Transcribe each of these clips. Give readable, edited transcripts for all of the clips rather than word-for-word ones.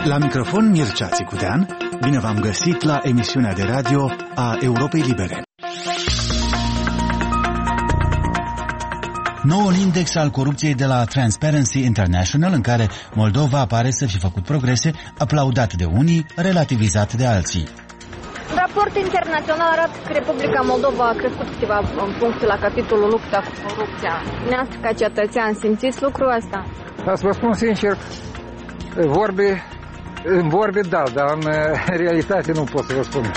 La microfon Mircea Țicudean, bine v-am găsit la emisiunea de radio a Europei Libere. Noul index al corupției de la Transparency International, în care Moldova pare să fi făcut progrese, aplaudat de unii, relativizat de alții. Raportul internațional arată că Republica Moldova a crescut câteva puncte la capitolul lupta cu corupția. Dumneavoastră, ca cetățean, simțiți lucrul ăsta? Da, să vă spun sincer, vorbe da, dar în realitate nu pot să vă spun.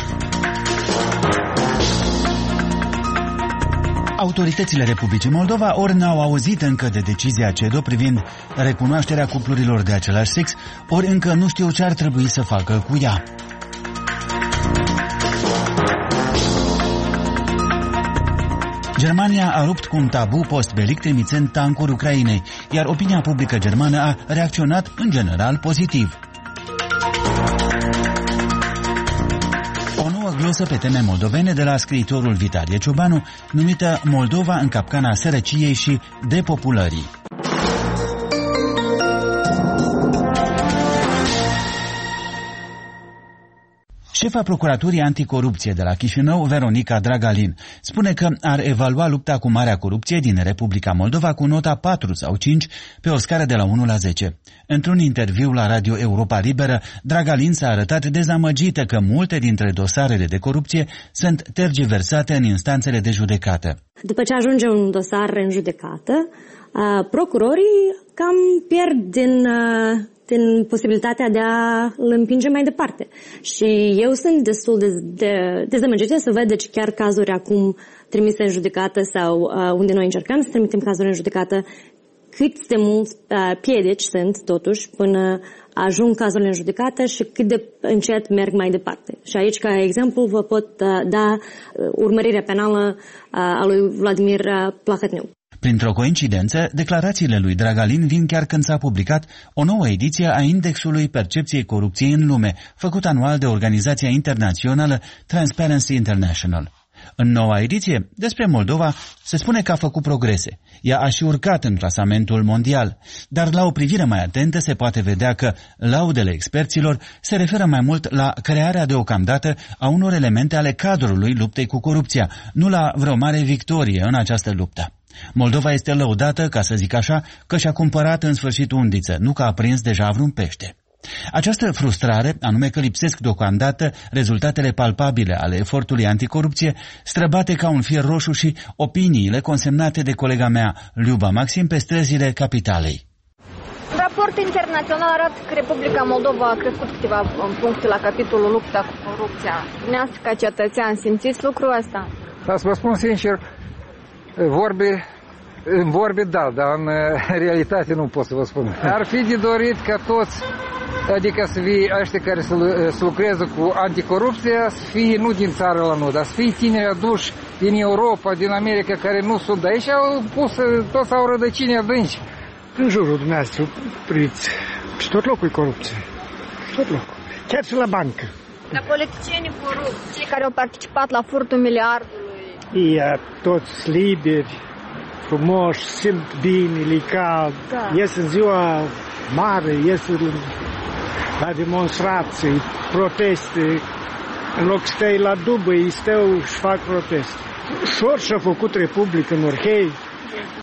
Autoritățile Republicii Moldova ori n-au auzit încă de decizia CEDO privind recunoașterea cuplurilor de același sex, ori încă nu știu ce ar trebui să facă cu ea. Germania a rupt cu un tabu post-belic trimițând tancuri Ucrainei, iar opinia publică germană a reacționat în general pozitiv. O nouă glosă pe teme moldovene de la scriitorul Vitalie Ciobanu, numită Moldova în capcana sărăciei și depopulării. Șefa Procuraturii Anticorupție de la Chișinău, Veronica Dragalin, spune că ar evalua lupta cu marea corupție din Republica Moldova cu nota 4 sau 5 pe o scară de la 1 la 10. Într-un interviu la Radio Europa Liberă, Dragalin s-a arătat dezamăgită că multe dintre dosarele de corupție sunt tergiversate în instanțele de judecată. După ce ajunge un dosar în judecată, procurorii cam pierd din posibilitatea de a-l împinge mai departe. Și eu sunt destul de dezamăgită să văd deci chiar cazuri acum trimise în judecată sau unde noi încercăm să trimitem cazuri în judecată, cât de mulți piedici sunt totuși până ajung cazurile în judecată și cât de încet merg mai departe. Și aici, ca exemplu, vă pot da urmărirea penală a lui Vladimir Plahotniuc. Printr-o coincidență, declarațiile lui Dragalin vin chiar când s-a publicat o nouă ediție a Indexului Percepției Corupției în Lume, făcut anual de organizația internațională Transparency International. În noua ediție, despre Moldova, se spune că a făcut progrese. Ea a și urcat în clasamentul mondial, dar la o privire mai atentă se poate vedea că laudele experților se referă mai mult la crearea deocamdată a unor elemente ale cadrului luptei cu corupția, nu la vreo mare victorie în această luptă. Moldova este lăudată, ca să zic așa, că și-a cumpărat în sfârșit undiță, nu că a prins deja vreun pește. Această frustrare, anume că lipsesc deocamdată rezultatele palpabile ale efortului anticorupție, străbate ca un fier roșu și opiniile consemnate de colega mea, Liuba Maxim, pe străzile capitalei. Raportul internațional arată că Republica Moldova a crescut câteva puncte la capitolul lupta cu corupția. Dumneavoastră, ca cetățean, simțiți lucrul ăsta? Da, să vă spun sincer, vorbe da, dar în realitate nu pot să vă spun. Ar fi de dorit ca toți, adică să fie ăștia care să lucreze cu anticorupția, să fie nu din țară la noi, dar să fie tineri aduși din Europa, din America, care nu sunt de aici, toți au rădăcini adânci. În jurul dumneavoastră, priviți, și tot locul e corupție. Tot locul. Chiar și la bancă. Dar politicienii corupți, cei care au participat la furtul miliardului. Ei toți liberi, frumoși, simt bine, li cald, ies în ziua mare, ies la demonstrații, proteste, în loc să stai la dubă, ei stau și fac proteste. Ușor și-a făcut Republică în Orhei,